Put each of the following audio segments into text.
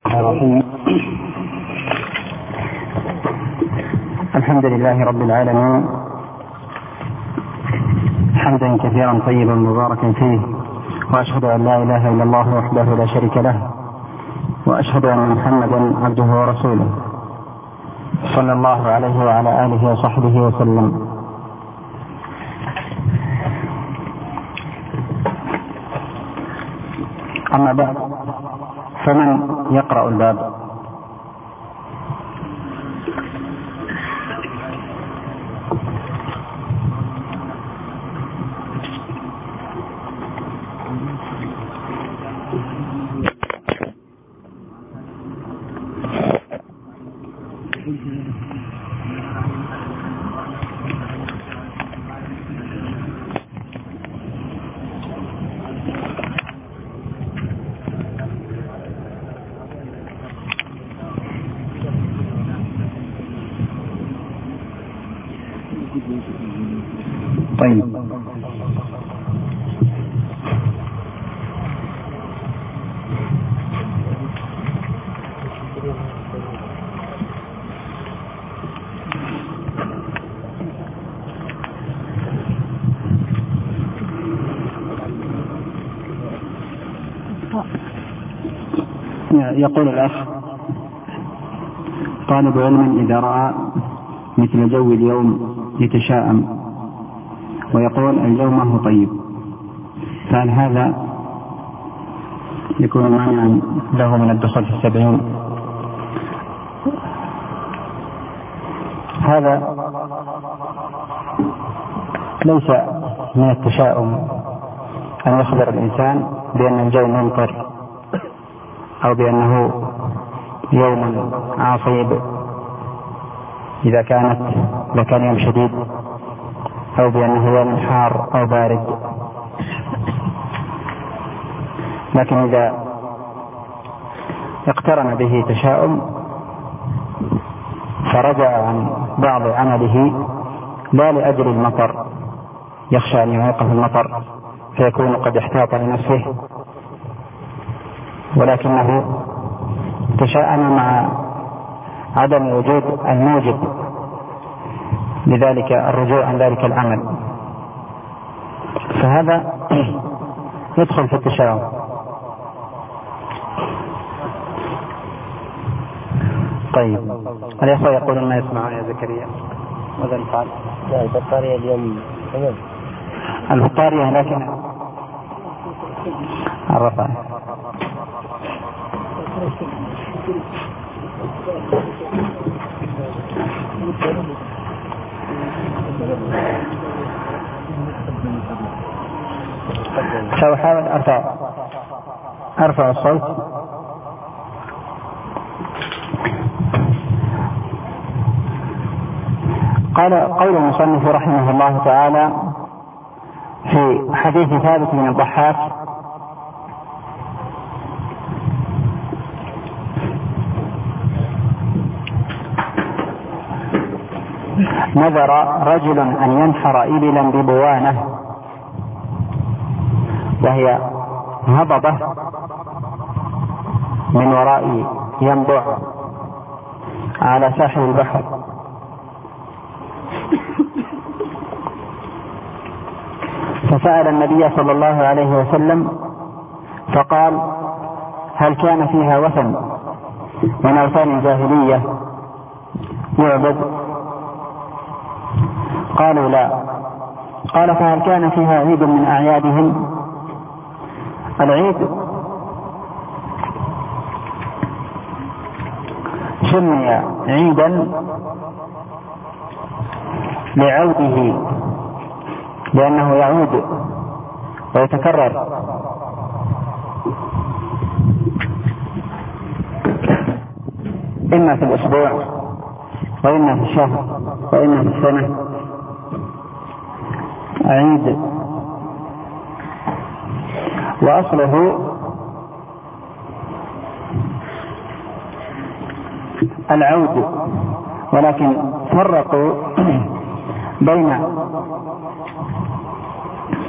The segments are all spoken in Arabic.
الرحيم. الحمد لله رب العالمين، حمدا كثيرا طيبا مباركا فيه، وأشهد أن لا إله إلا الله وحده لا شريك له، وأشهد أن محمدا عبده ورسوله صلى الله عليه وعلى آله وصحبه وسلم. أما بعد، فمن يقرأ الباب؟ طيب، يقول الأخ: طالب علم إذا رأى مثل جو اليوم يتشاءم ويقول الجو ما هو طيب، فهل هذا يكون مانعا له من الدخول في 70؟ هذا ليس من التشاؤم أن يخبر الإنسان بأن الجو ممطر أو بأنه يوم عاصيب إذا كان يوم شديد، أو بأنه يوم حار أو بارد. لكن إذا اقترن به تشاؤم فرجع عن بعض عمله لا لأجل المطر، يخشى أن يعيقه المطر فيكون قد احتاط لنفسه، ولكنه تشاءم مع عدم وجود الموجب لذلك الرجوع عن ذلك العمل، فهذا يدخل في التشاؤم. طيب، الأخوة يقولون ما يسمعون يا زكريا؟ ماذا نفعل؟ لا، البطارية اليوم تمام. البطارية، لكن عرفها. سأحاول أرفع الصوت. قول المصنف رحمه الله تعالى في حديث ثابت بن الضحاك: نذر رجل أن ينحر إبلا ببوانة، وهي هضبة من وراء ينبع على ساحل البحر، فسأل النبي صلى الله عليه وسلم فقال: هل كان فيها وثن من أوثان الجاهلية يعبد؟ قالوا: لا. قال: فهل كان فيها عيد من أعيادهم؟ العيد سمي عيدا لعوده، لأنه يعود ويتكرر، إما في الأسبوع وإما في الشهر وإما في السنة. عيد، وأصله العود، ولكن فرقوا بين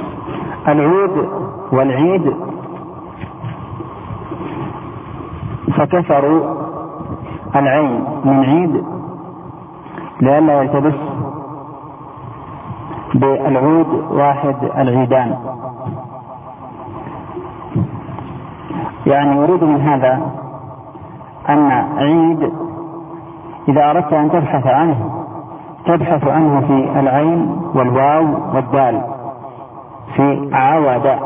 العود والعيد فكسروا العين من عيد لئلا يلتبس بالعود واحد العيدان. يعني يريد من هذا أن عيد إذا أردت أن تبحث عنه في العين والواو والدال في عود،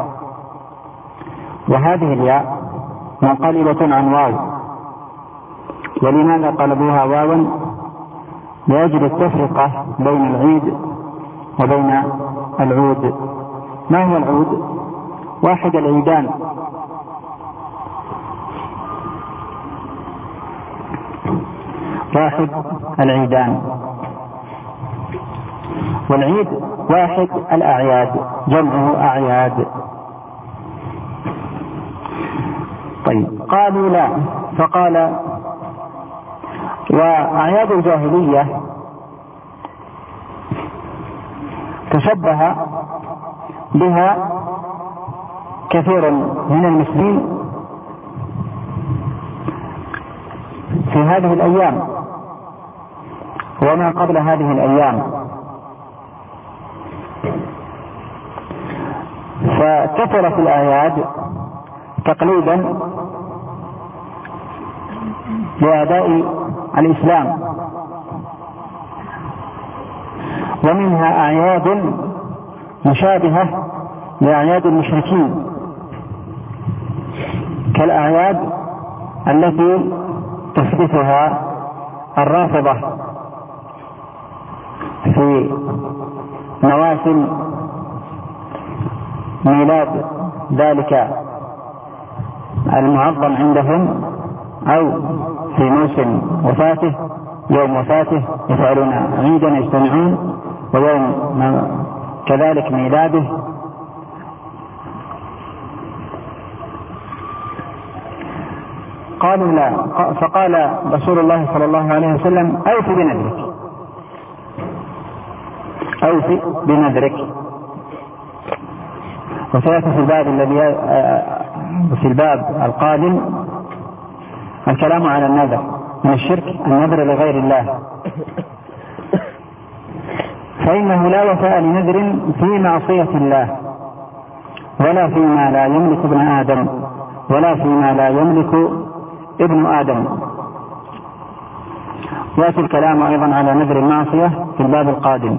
وهذه الياء منقلبة عن واو. ولماذا قلبوها واوا؟ لأجل التفرقة بين العيد وبين العود. ما هو العود؟ واحد العيدان. واحد العيدان. والعيد واحد الأعياد، جمعه أعياد. طيب، قالوا لا، فقال وأعياد الجاهلية تشبه بها كثير من المسلمين في هذه الأيام وما قبل هذه الأيام، فكثرت الأعياد تقليدا لأداء الإسلام، ومنها أعياد مشابهة لأعياد المشركين كالأعياد التي تحدثها الرافضة في مواسم ميلاد ذلك المعظم عندهم، أو في موسم وفاته، يوم وفاته يفعلون عيدا يجتمعون، ويوم كذلك ميلاده. قالوا لا، فقال رسول الله صلى الله عليه وسلم أوفي بنذرك. وسيأتي في الباب القادم الكلام على النذر. من الشرك النذر لغير الله، فإنه لا وفاء لنذر في معصية الله، ولا فيما لا يملك ابن آدم، ولا فيما لا يملك ابن آدم. يأتي الكلام أيضا على نذر المعصية في الباب القادم.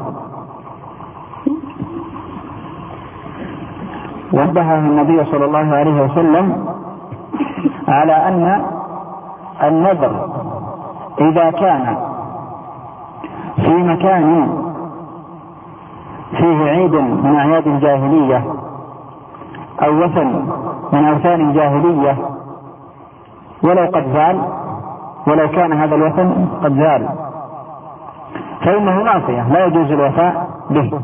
وانبهه النبي صلى الله عليه وسلم على أن النذر إذا كان في مكان فيه عيد من أعياد الجاهلية أو وثن من أوثان الجاهلية، ولو قد زال، ولو كان هذا الوثن قد زال، فإنه معصية لا يجوز الوفاء به،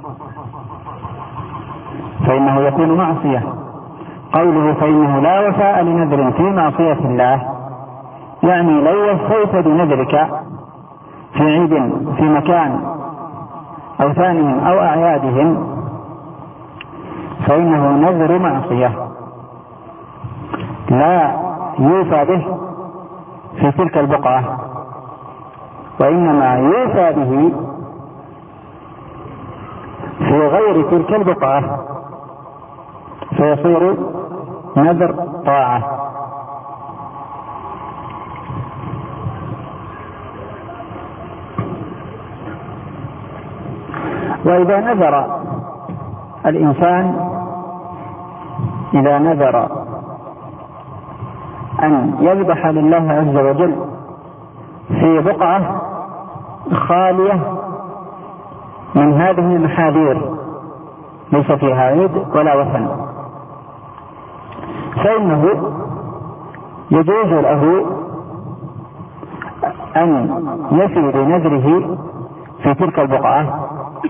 فإنه يكون معصية. قوله فإنه لا وفاء لنذر في معصية الله، يعني لو وفيت بنذرك في عيد في مكان أوثانهم أو أعيادهم فإنه نذر معصية لا يوفى به في تلك البقعة، وإنما يوفى به في غير تلك البقعة، فيصير نذر طاعة. وإذا نذر الإنسان، إذا نذر أن يذبح لله عز وجل في بقعة خالية من هذه المحاذير ليس فيها عيد ولا وثن، فإنه يجوز له أن يفي بنذره في تلك البقعة،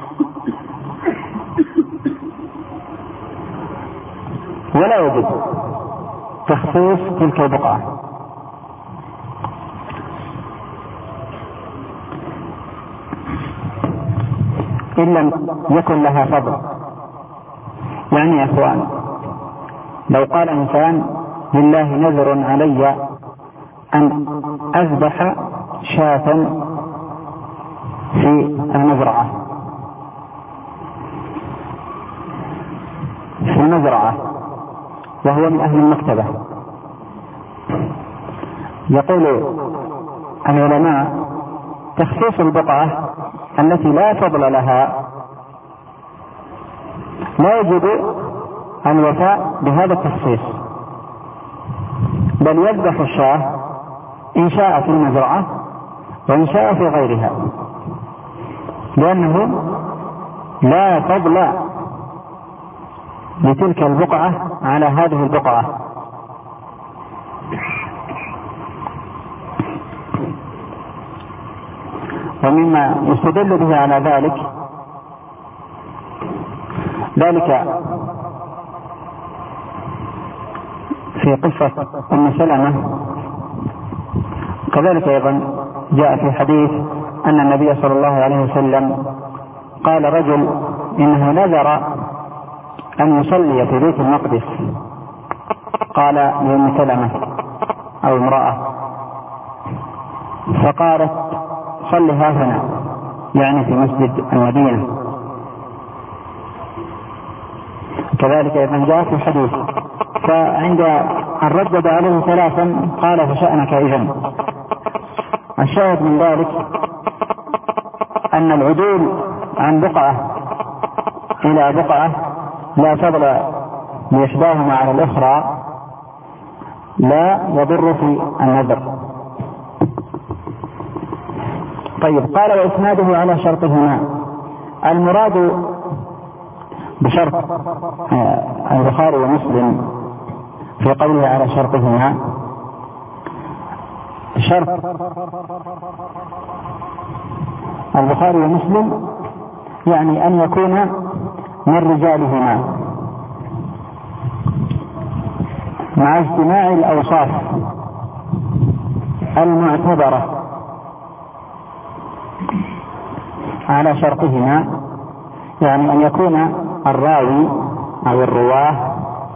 ولا يجوز تخصيص تلك البقعة، إن لم يكن لها فضل. يعني يا أخوان، لو قال إنسان لله نذر علي أن أذبح شاة في المزرعة وهو من أهل المكتبة. يقول العلماء: تخصيص البقعة التي لا فضل لها لا يجب الوفاء بهذا التخصيص، بل يذبح الشاة إن شاء في المزرعة وإن شاء في غيرها، لأنه لا فضل لتلك البقعة على هذه البقعة. ومما يستدل به على ذلك في قصة أم سلمة. كذلك أيضا جاء في حديث أن النبي صلى الله عليه وسلم قال رجل إنه نذر أن يصلي في بيت المقدس، قال لأم سلمة أو امرأة، فقالت: صل هنا، يعني في مسجد المدينة. كذلك أيضا جاء في الحديث، فعند أن ردد عليه ثلاثا قال: فشأنك إذن. الشاهد من ذلك أن العدول عن بقعة إلى بقعة لا فضل لإحداهما على الأخرى لا يضر في النذر. طيب، قال: وإسناده على شرطهما. المراد بشرط البخاري ومسلم في قوله على شرطهما شرط البخاري ومسلم يعني أن يكون من رجالهما مع اجتماع الأوصاف المعتبرة على شرطهما، يعني أن يكون الراوي أو الرواه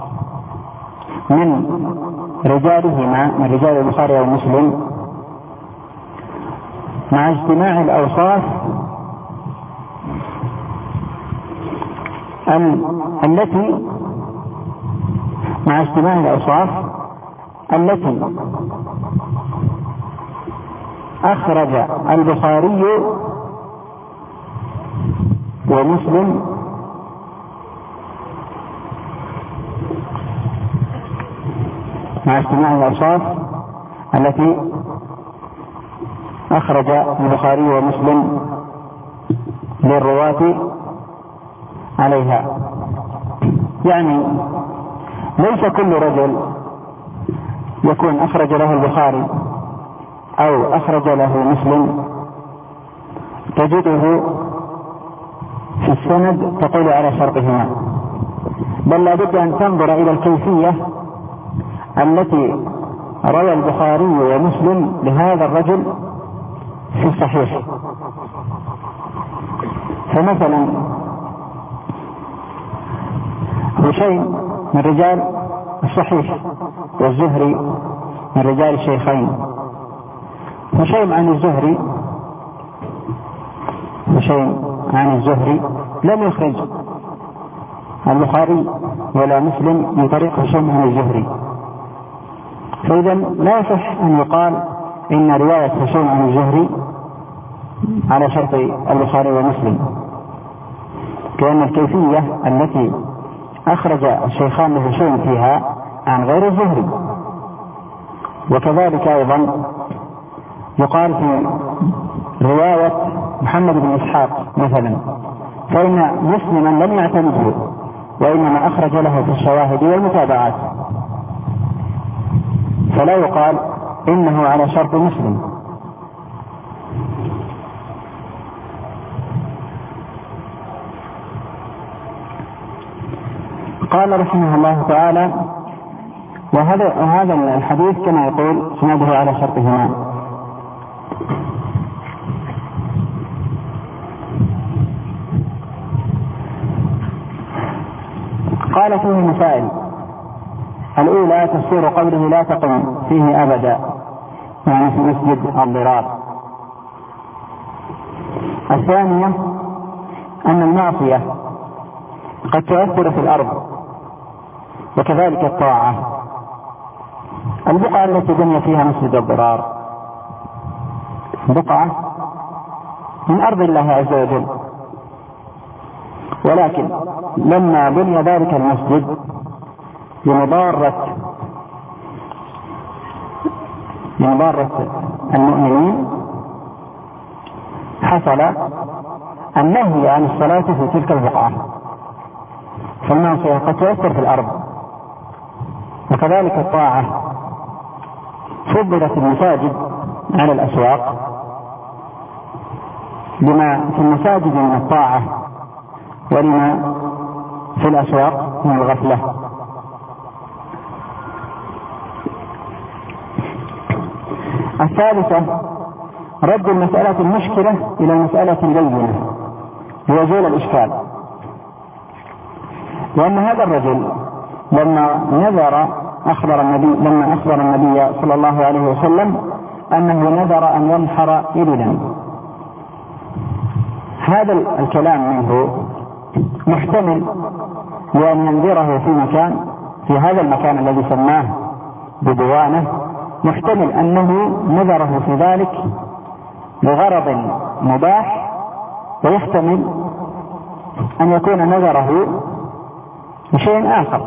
من رجالهما، من رجال البخاري ومسلم، مع اجتماع الأوصاف التي أخرج البخاري ومسلم مع اجتماع الأوصاف التي أخرج البخاري ومسلم للرواة عليها. يعني ليس كل رجل يكون أخرج له البخاري أو أخرج له مسلم تجده في السند تقول على شرطهما، بل لابد أن تنظر إلى الكيفية التي روى البخاري ومسلم لهذا الرجل في الصحيح. فمثلا هشيم من رجال الصحيح، والزهري من رجال الشيخين. هشيم عن الزهري لم يخرج البخاري ولا مسلم من طريق هشيم عن الزهري، فإذا لا يصح أن يقال إن رواية هشيم عن الزهري على شرط البخاري ومسلم، لأن الكيفية التي أخرج الشيخان لهشيم فيها عن غير الزهري. وكذلك أيضا يقال في رواية محمد بن إسحاق مثلا، فإن مسلما لم يعتمده وإنما أخرج له في الشواهد والمتابعات، فلا يقال إنه على شرط مسلم. قال رحمه الله تعالى: وهذا الحديث كما يقول سنده على شرطهما. قال: فيه مسائل. الأولى تفسير قوله لا تقم فيه أبدا، يعني في مسجد الضرار. الثانية أن المعصية قد تؤثر في الأرض، وكذلك الطاعة. البقعة التي بني فيها مسجد الضرار بقعة من أرض الله عز وجل، ولكن لما بني ذلك المسجد لمضارة المؤمنين حصل النهي عن الصلاة في تلك البقعة. فالمعصية قد تؤثر في الأرض، وكذلك الطاعة. فضلت المساجد على الأسواق لما في المساجد من الطاعة ولما في الأسواق من الغفلة. الثالثة رد المسألة المشكلة إلى المسألة اللينة ليزول الإشكال، لأن هذا الرجل لما أخبر النبي صلى الله عليه وسلم أنه نذر أن ينحر إبلا، هذا الكلام منه محتمل لأن ينذره في هذا المكان الذي سماه ببوانة، محتمل أنه نذره في ذلك لغرض مباح، ويحتمل أن يكون نذره لشيء آخر.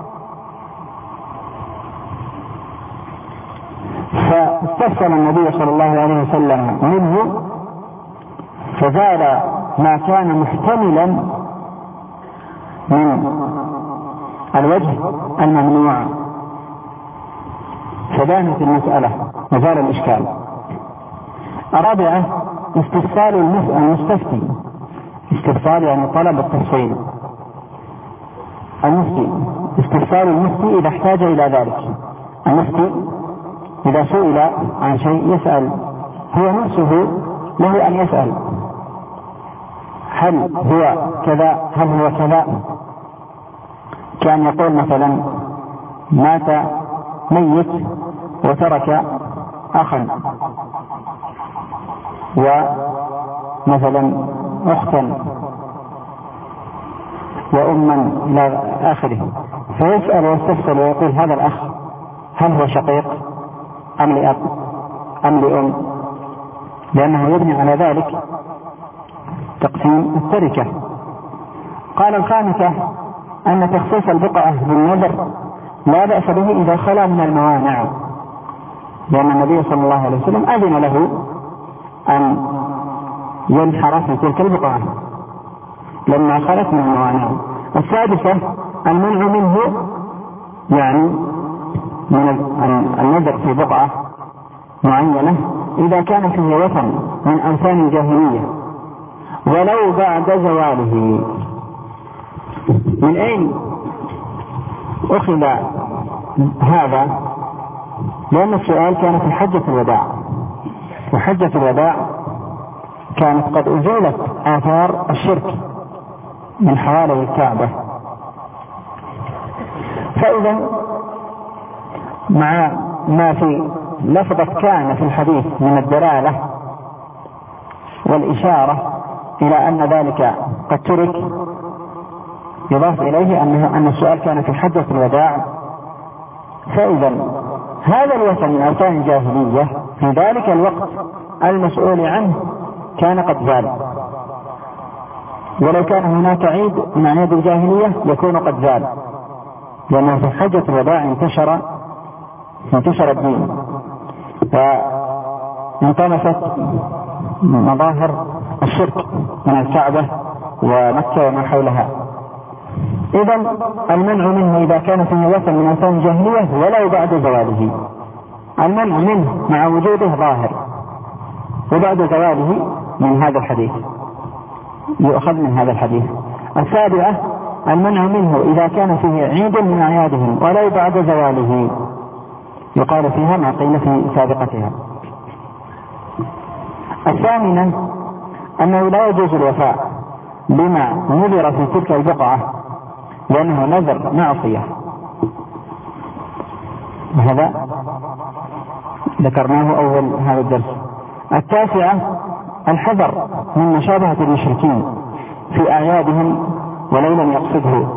فاستفسر النبي صلى الله عليه وسلم منه فزال ما كان محتملا من الوجه الممنوع، فبانت المسألة وزال الإشكال. الرابعة استفسار المستفتي، استفسار يعني طلب التفصيل. المفتي استفسار المفتي إذا احتاج إلى ذلك. المفتي إذا سئل عن شيء يسأل، هو نفسه له أن يسأل هل هو كذا، هل هو كذا. كان يقول مثلا مات ميت وترك أخا ومثلا أختا وأما إلى آخره، فيسأل ويستفسر ويقول هذا الأخ هل هو شقيق أم لأب أم لأم، لأنه يبني على ذلك تقسيم التركة. قال الخامسة أن تخصيص البقعة بالنذر لا بأس به إذا خلا من الموانع، لأن النبي صلى الله عليه وسلم أذن له أن ينحر في تلك البقعة لما خلت من الموانع. السادسة المنع منه، يعني من النذر في بقعة معينة إذا كان فيه وثن من أوثان الجاهلية ولو بعد زواله. من أين أخذ هذا؟ لأن السؤال كان في حجة الوداع، وحجة الوداع كانت قد أزيلت آثار الشرك من حوالي الكعبة، فإذا مع ما في لفظة كان في الحديث من الدلالة والإشارة إلى أن ذلك قد ترك، يضاف إليه أن السؤال كان في حجة الوداع، فإذا هذا الوثن من أوثان الجاهلية في ذلك الوقت المسؤول عنه كان قد زال، ولو كان هناك عيد من أعياد الجاهلية يكون قد زال، لأنه في حجة الوداع انتشر الدين وانطمست مظاهر الشرك من الكعبة ومكة وما حولها. إذن المنع منه إذا كان فيه وثن من أوثان الجاهلية ولو بعد زواله، المنع منه مع وجوده ظاهر، وبعد زواله من هذا الحديث يؤخذ من هذا الحديث. السابعة المنع منه إذا كان فيه عيد من أعيادهم ولو بعد زواله، يقال فيها ما قيل في سابقتها. الثامنة أنه لا يجوز الوفاء بما نذر في تلك البقعة لأنه نذر معصية، وهذا ذكرناه أول هذا الدرس. 9 الحذر من مشابهة المشركين في أعيادهم ولو لم يقصده.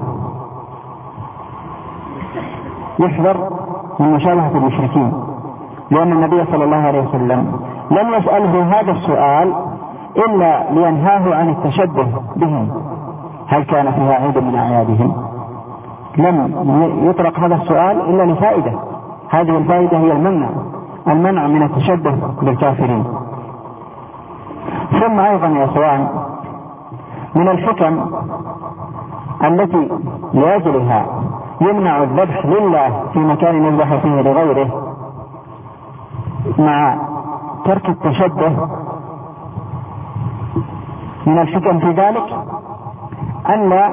يحذر من مشابهة المشركين، لأن النبي صلى الله عليه وسلم لم يسأله هذا السؤال إلا لينهاه عن التشبه بهم. هل كان فيها عيد من أعيادهم؟ لم يطرق هذا السؤال إلا لفائدة، هذه الفائدة هي المنع من التشبه بالكافرين. ثم أيضا يا إخوان من الحكم التي لأجلها يمنع الذبح لله في مكان يذبح فيه لغيره مع ترك التشبه، من الحكم في ذلك أن لا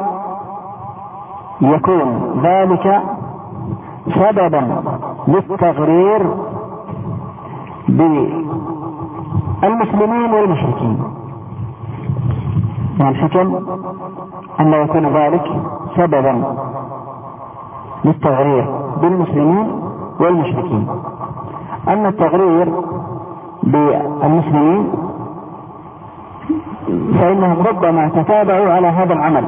يكون ذلك سببا للتغرير بالمسلمين والمشركين. من الحكم أن لا يكون ذلك سببا للتغرير بالمسلمين والمشركين. أما التغرير بالمسلمين فإنهم ربما تتابعوا على هذا العمل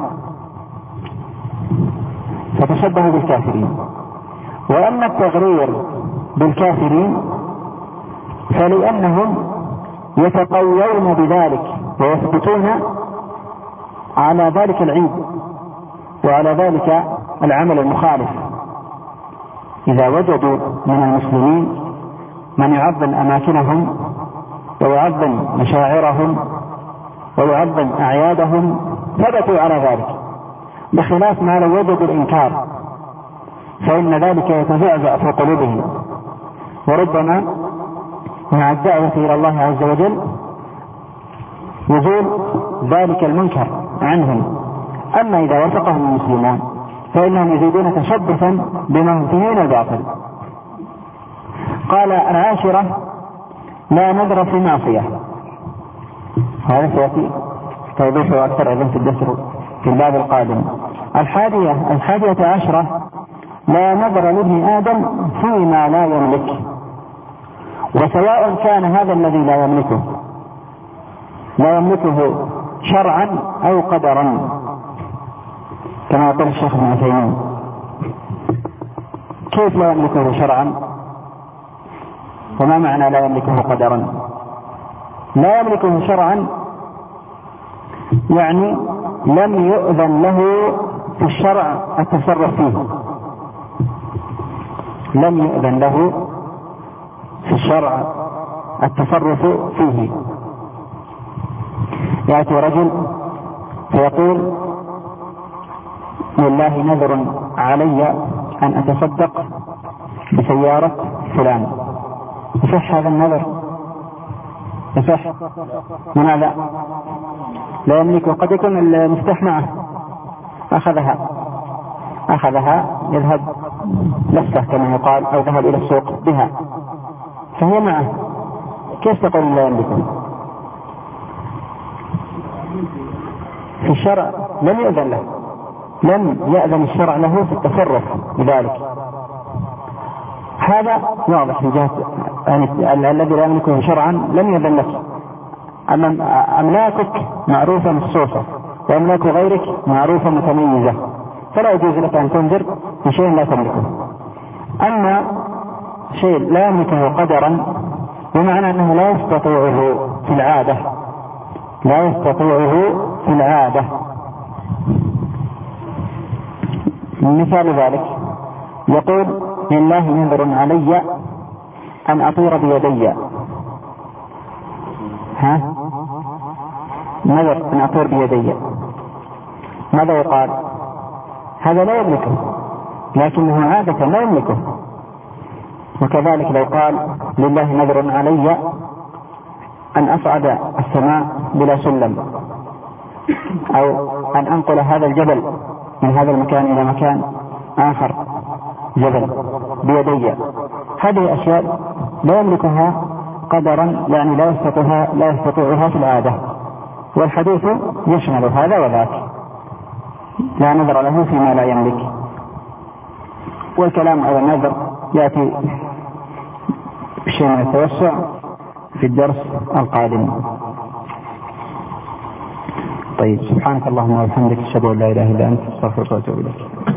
فتشبهوا بالكافرين. وأما التغرير بالكافرين فلأنهم يتقوون بذلك ويثبتون على ذلك العيد وعلى ذلك العمل المخالف. إذا وجدوا من المسلمين من يعظم أماكنهم ويعظم مشاعرهم ويعظم أعيادهم ثبتوا على ذلك، بخلاف ما لو وجدوا الإنكار فإن ذلك يتزعزع في قلوبهم، وربما مع الدعوة إلى الله عز وجل يزول ذلك المنكر عنهم. أما إذا وافقهم المسلمون فإنهم يزيدون تشبثا بما هم فيه من الباطل. قال 10 لا نذر في معصية. هذا سيأتي توضيحه أكثر أيضا في الدرس في الباب القادم. 11 لا نذر لابن آدم فيما لا يملك، وسواء كان هذا الذي لا يملكه شرعا أو قدرا، كما قال الشيخ ابن عثيمين. كيف لا يملكه شرعا؟ وما معنى لا يملكه قدرا؟ لا يملكه شرعا يعني لم يؤذن له في الشرع التصرف فيه، لم يؤذن له في الشرع التصرف فيه. يأتي رجل فيقول لله نذر علي أن أتصدق بسيارة فلان، يصح هذا النذر؟ يصح؟ لماذا؟ لا يملكه، قد يكون المفتاح معه أخذها يذهب لفه كما يقال، أو ذهب إلى السوق بها فهي معه، كيف تقول لا يملكه؟ في الشرع لم يؤذن له، لم يأذن الشرع له في التصرف بذلك. هذا واضح من جهة الذي لا يملكه شرعا لم يأذن لك. أملاكك معروفة مخصوصة وأملاك غيرك معروفة متميزة، فلا يجوز لك أن تنذر في شيء لا تملكه. أما شيء لا يملكه قدرا بمعنى أنه لا يستطيعه في العادة، مثال ذلك يقول لله نذر علي أن أطير بيدي، نذر أن أطير بيدي، ماذا يقال؟ هذا لا يملكه، لكنه عادة لا يملكه. وكذلك لو قال لله نذر علي أن أصعد السماء بلا سلم، أو أن أنقل هذا الجبل من هذا المكان إلى مكان آخر جبل بيدي، هذه أشياء لا يملكها قدرا، يعني لا يستطيعها في العادة. والحديث يشمل هذا وذاك، لا نذر له فيما لا يملك. والكلام على النذر يأتي شيء من التوسع في الدرس القادم. طيب، سبحانك اللهم وبحمدك، اشهد ان لا اله الا انت، استغفرك واتوب اليك.